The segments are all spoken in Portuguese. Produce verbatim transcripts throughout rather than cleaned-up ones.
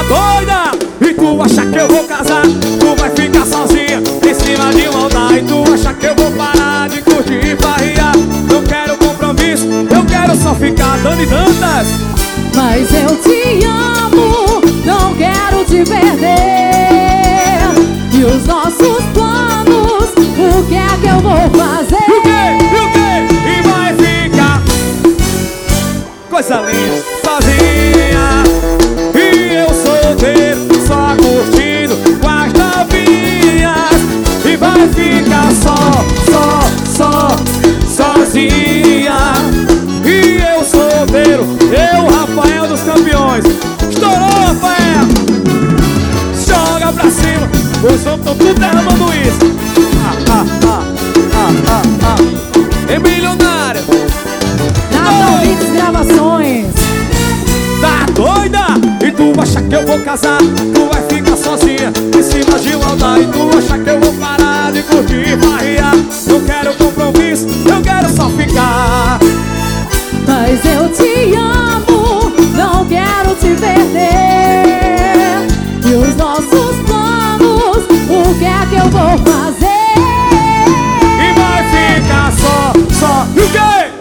doida? E tu acha que eu vou casar? Tu vai ficar sozinha em cima de um altar. E tu acha que eu vou parar de curtir e farrear? Não quero compromisso, eu quero só ficar dando e dantas. Mas eu te amo, não quero te perder. E os nossos planos, o que é que eu vou fazer? E o quê? E o quê? E vai ficar coisa linda, sozinha. E eu solteiro, só curtindo com as novinhas. E vai ficar só, só, só, sozinha. E eu solteiro, eu, Rafael dos Campeões. Estourou, Rafael! Joga pra cima, os homens tão tudo derramando isso. Ah, ah, ah, ah, ah, ah. É milionário. Natal Mix Gravações. Tá doida? E tu acha que eu vou casar? Tu vai ficar sozinha em cima de um altar. E tu acha que eu vou parar de curtir e farrear? Não quero compromisso, eu quero só ficar. Mas eu te amo, não quero te perder. E os nossos planos, o que é que eu vou fazer? E vai ficar só, só. E o quê?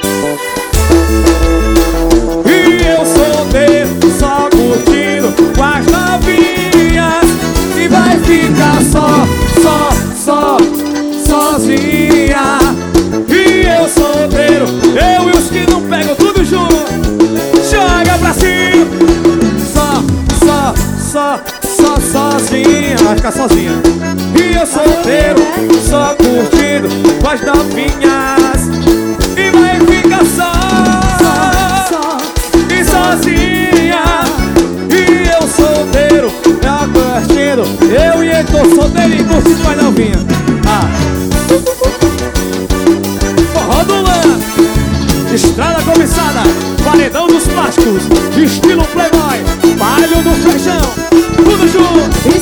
E eu solteiro, só curtindo com as novinhas. E vai ficar só, só, só, sozinha. E eu solteiro, eu e os que não pegam tudo junto. Joga pra cima. Só, só, só, só sozinha. Vai ficar sozinha. E eu solteiro, só curtindo com as novinhas. E vai ficar só, Só, e sozinha. E eu solteiro, já curtindo. Eu e ele tô solteiro e curtindo mais novinha. Ah. Forró do Lã, estrada cobiçada, paredão dos plásticos, estilo playboy, palho do feijão, tudo junto.